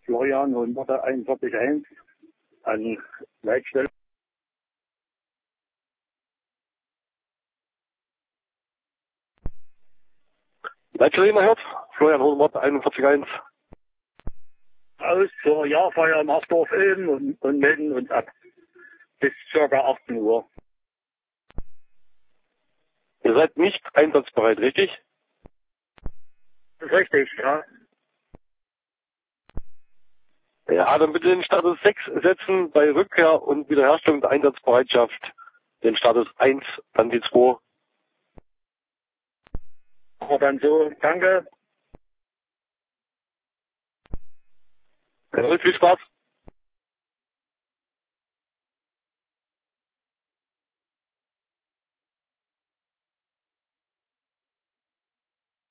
Florian und Mutter 41.1 an Leitstelle. Leitstelle hört, Florian Hohenmott 41.1. Aus zur Jahrfeier im Asdorf Ilm und melden uns ab. Bis ca. 18 Uhr. Ihr seid nicht einsatzbereit, richtig? Das ist richtig, ja. Ja, dann bitte den Status 6 setzen, bei Rückkehr und Wiederherstellung der Einsatzbereitschaft den Status 1, dann die 2. Aber dann so, danke. Viel Spaß.